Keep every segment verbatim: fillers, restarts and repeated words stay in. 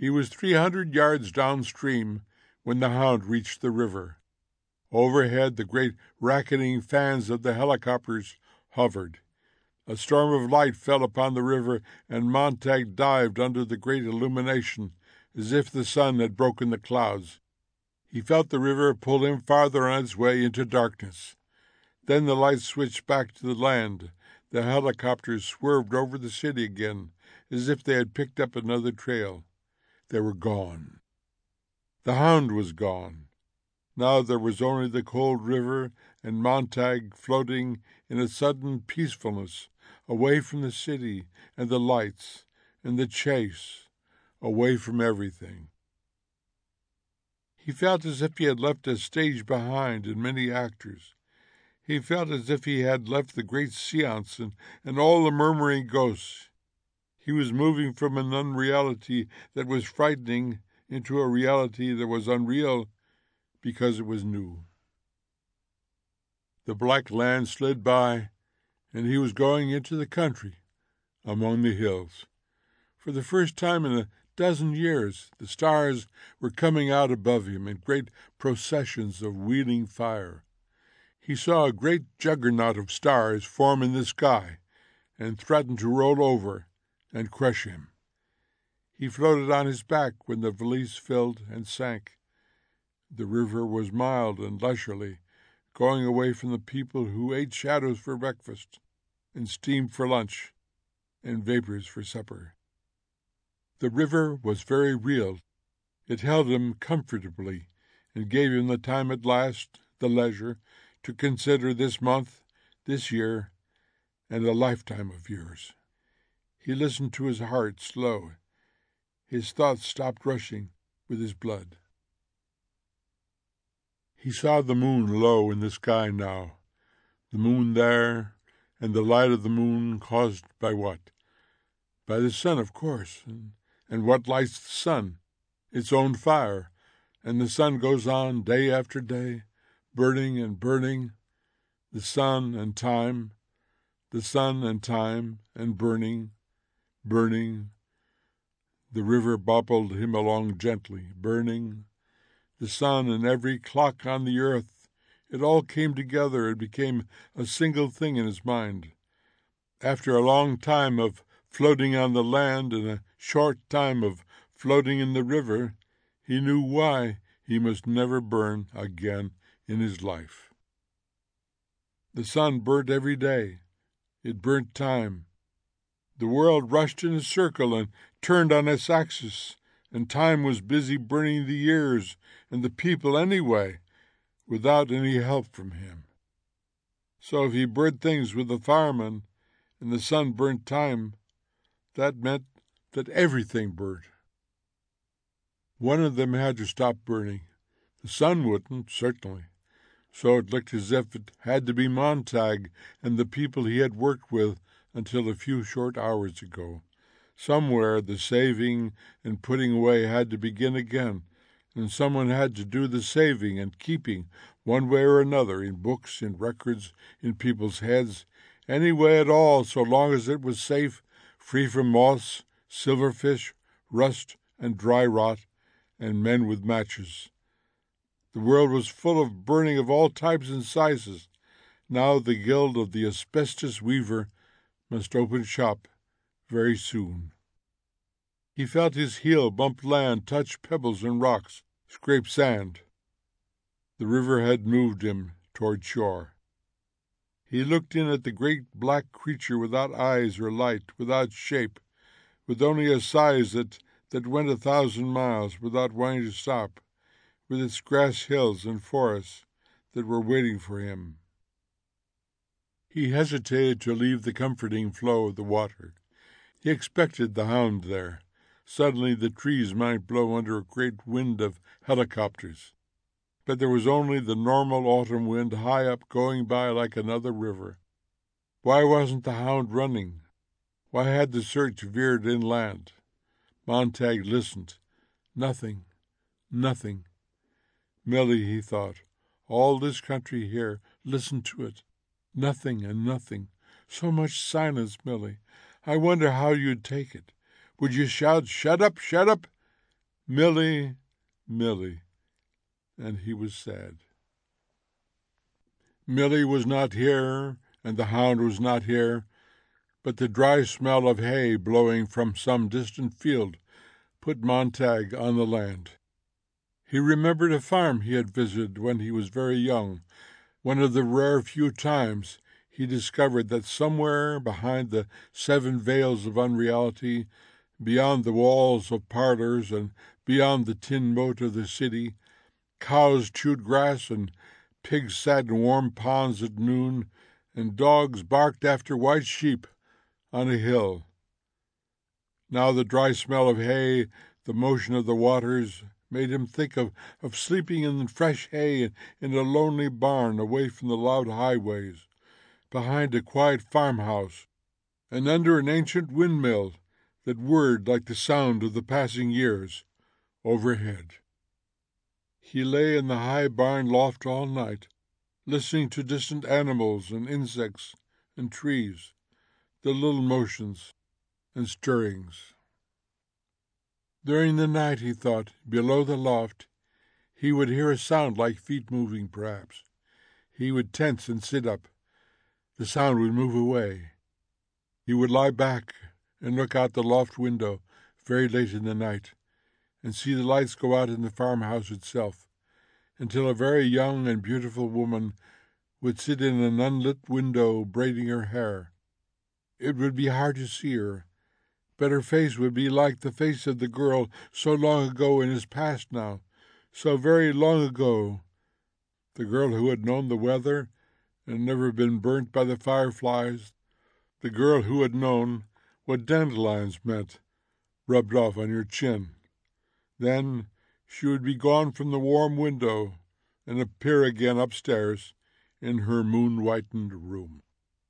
He was three hundred yards downstream when the hound reached the river. Overhead, the great racketing fans of the helicopters hovered. A storm of light fell upon the river, and Montag dived under the great illumination, as if the sun had broken the clouds. He felt the river pull him farther on its way into darkness. Then the lights switched back to the land. The helicopters swerved over the city again, as if they had picked up another trail. They were gone. The hound was gone. Now there was only the cold river and Montag floating in a sudden peacefulness, away from the city and the lights and the chase, away from everything. He felt as if he had left a stage behind and many actors. He felt as if he had left the great seance and, and all the murmuring ghosts. He was moving from an unreality that was frightening into a reality that was unreal because it was new. The black land slid by, and he was going into the country, among the hills. For the first time in a dozen years, the stars were coming out above him in great processions of wheeling fire. He saw a great juggernaut of stars form in the sky and threaten to roll over and crush him. He floated on his back when the valise filled and sank. The river was mild and leisurely, going away from the people who ate shadows for breakfast and steam for lunch and vapors for supper. The river was very real. It held him comfortably and gave him the time at last, the leisure, to consider this month, this year, and a lifetime of years. He listened to his heart slow. His thoughts stopped rushing with his blood. He saw the moon low in the sky now, the moon there, and the light of the moon caused by what? By the sun, of course. And, and what lights the sun? Its own fire. And the sun goes on day after day, burning and burning. The sun and time, the sun and time and burning, burning. The river bobbled him along gently, burning. The sun and every clock on the earth, it all came together and became a single thing in his mind. After a long time of floating on the land and a short time of floating in the river, he knew why he must never burn again in his life. The sun burnt every day. It burnt time. The world rushed in a circle and turned on its axis, and time was busy burning the years and the people anyway, without any help from him. So if he burnt things with the fireman, and the sun burnt time, that meant that everything burnt. One of them had to stop burning. The sun wouldn't, certainly. So it looked as if it had to be Montag and the people he had worked with until a few short hours ago. Somewhere the saving and putting away had to begin again, and someone had to do the saving and keeping, one way or another, in books, in records, in people's heads, any way at all, so long as it was safe, free from moths, silverfish, rust, and dry rot, and men with matches. The world was full of burning of all types and sizes. Now the guild of the asbestos weaver must open shop very soon. He felt his heel bump land, touch pebbles and rocks, scrape sand. The river had moved him toward shore. He looked in at the great black creature without eyes or light, without shape, with only a size that, that went a thousand miles without wanting to stop, with its grass hills and forests that were waiting for him. He hesitated to leave the comforting flow of the water. He expected the hound there. Suddenly the trees might blow under a great wind of helicopters. But there was only the normal autumn wind high up going by like another river. Why wasn't the hound running? Why had the search veered inland? Montag listened. Nothing, nothing. Milly, he thought, all this country here, listen to it. Nothing and nothing. So much silence, Milly. I wonder how you'd take it. Would you shout, shut up, shut up? Milly, Milly, and he was sad. Milly was not here, and the hound was not here, but the dry smell of hay blowing from some distant field put Montague on the land. He remembered a farm he had visited when he was very young, one of the rare few times he discovered that somewhere behind the seven veils of unreality, beyond the walls of parlors and beyond the tin moat of the city, cows chewed grass and pigs sat in warm ponds at noon, and dogs barked after white sheep on a hill. Now the dry smell of hay, the motion of the waters, made him think of, of sleeping in fresh hay in a lonely barn away from the loud highways, behind a quiet farmhouse, and under an ancient windmill that whirred like the sound of the passing years overhead. He lay in the high barn loft all night, listening to distant animals and insects and trees, the little motions and stirrings. During the night, he thought, below the loft, he would hear a sound like feet moving, perhaps. He would tense and sit up. The sound would move away. He would lie back and look out the loft window very late in the night, and see the lights go out in the farmhouse itself, until a very young and beautiful woman would sit in an unlit window braiding her hair. It would be hard to see her, but her face would be like the face of the girl so long ago in his past now, so very long ago, the girl who had known the weather and never been burnt by the fireflies, the girl who had known what dandelions meant, rubbed off on your chin. Then she would be gone from the warm window and appear again upstairs in her moon-whitened room.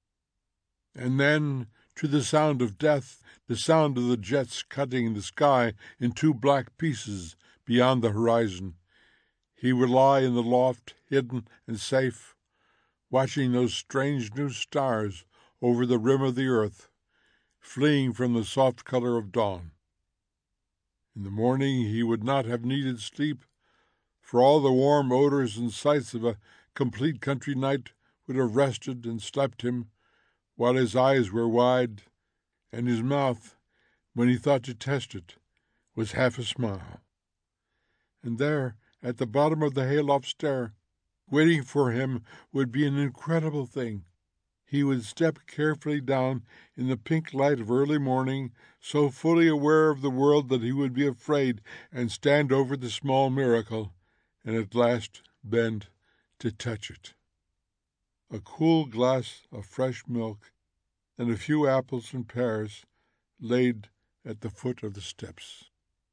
And then, to the sound of death, the sound of the jets cutting the sky in two black pieces beyond the horizon, he would lie in the loft, hidden and safe, watching those strange new stars over the rim of the earth, fleeing from the soft color of dawn. In the morning he would not have needed sleep, for all the warm odors and sights of a complete country night would have rested and slept him, while his eyes were wide, and his mouth, when he thought to test it, was half a smile. And there, at the bottom of the hayloft stair, waiting for him would be an incredible thing. He would step carefully down in the pink light of early morning, so fully aware of the world that he would be afraid, and stand over the small miracle, and at last bend to touch it. A cool glass of fresh milk and a few apples and pears laid at the foot of the steps.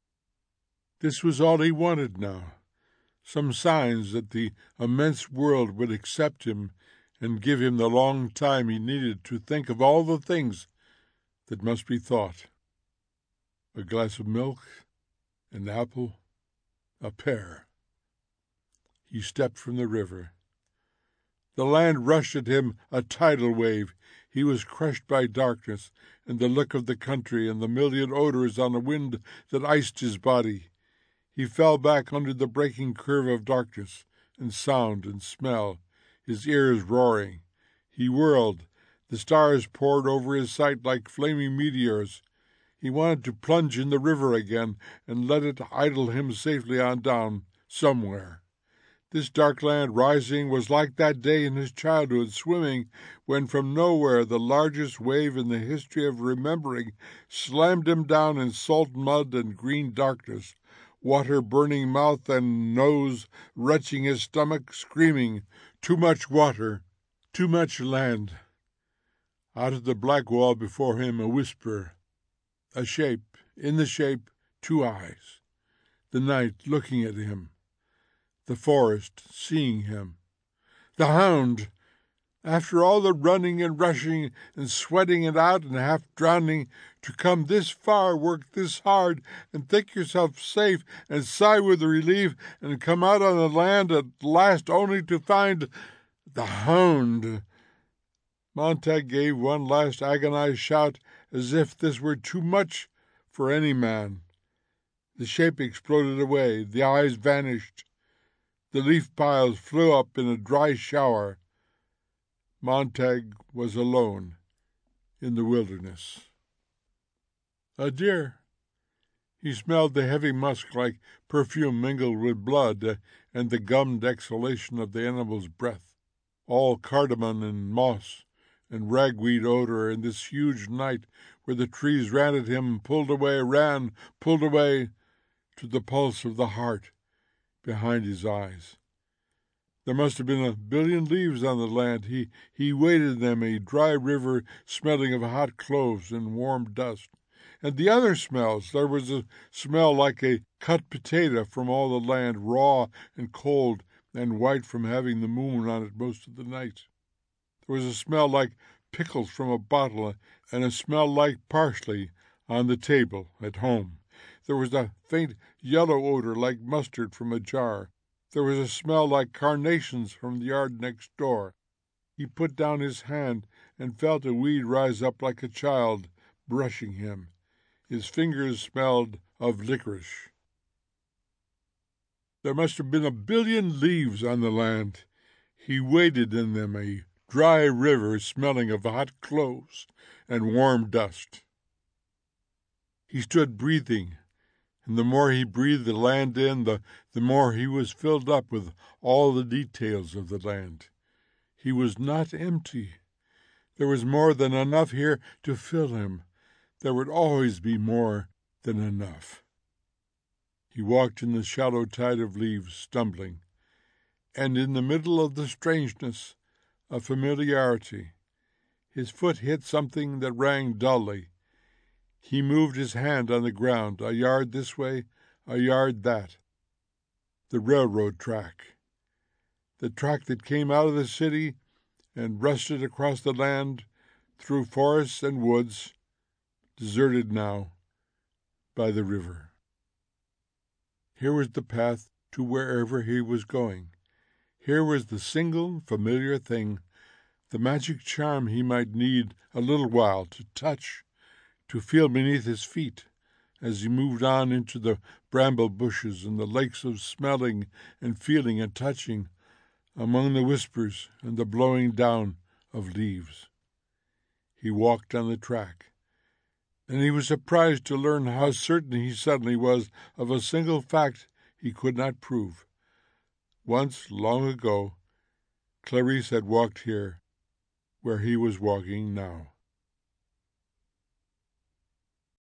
This was all he wanted now, some signs that the immense world would accept him and give him the long time he needed to think of all the things that must be thought. A glass of milk, an apple, a pear. He stepped from the river. The land rushed at him, a tidal wave. He was crushed by darkness and the look of the country and the million odors on a wind that iced his body. He fell back under the breaking curve of darkness and sound and smell, his ears roaring. He whirled. The stars poured over his sight like flaming meteors. He wanted to plunge in the river again and let it idle him safely on down, somewhere. This dark land rising was like that day in his childhood, swimming, when from nowhere the largest wave in the history of remembering slammed him down in salt mud and green darkness, water burning mouth and nose, retching his stomach, screaming, too much water, too much land. Out of the black wall before him a whisper, a shape, in the shape, two eyes, the night looking at him, the forest seeing him. The hound! After all the running and rushing and sweating it out and half drowning, to come this far, work this hard, and think yourself safe, and sigh with relief, and come out on the land at last only to find the hound. Montague gave one last agonized shout, as if this were too much for any man. The shape exploded away, the eyes vanished, the leaf piles flew up in a dry shower. Montague was alone in the wilderness. A deer. He smelled the heavy musk like perfume mingled with blood, uh, and the gummed exhalation of the animal's breath, all cardamom and moss and ragweed odor in this huge night where the trees ran at him, pulled away, ran, pulled away, to the pulse of the heart behind his eyes. There must have been a billion leaves on the land. He, he waded them, a dry river smelling of hot cloves and warm dust. And the other smells, there was a smell like a cut potato from all the land, raw and cold and white from having the moon on it most of the night. There was a smell like pickles from a bottle, and a smell like parsley on the table at home. There was a faint yellow odor like mustard from a jar. There was a smell like carnations from the yard next door. He put down his hand and felt a weed rise up like a child, brushing him. His fingers smelled of licorice. There must have been a billion leaves on the land. He waded in them, a dry river smelling of hot cloves and warm dust. He stood breathing, and the more he breathed the land in, the, the more he was filled up with all the details of the land. He was not empty. There was more than enough here to fill him. There would always be more than enough. He walked in the shallow tide of leaves, stumbling, and in the middle of the strangeness, a familiarity. His foot hit something that rang dully. He moved his hand on the ground, a yard this way, a yard that. The railroad track. The track that came out of the city and rusted across the land, through forests and woods, deserted now by the river. Here was the path to wherever he was going. Here was the single familiar thing, the magic charm he might need a little while to touch, to feel beneath his feet as he moved on into the bramble bushes and the lakes of smelling and feeling and touching among the whispers and the blowing down of leaves. He walked on the track, and he was surprised to learn how certain he suddenly was of a single fact he could not prove. Once, long ago, Clarice had walked here, where he was walking now.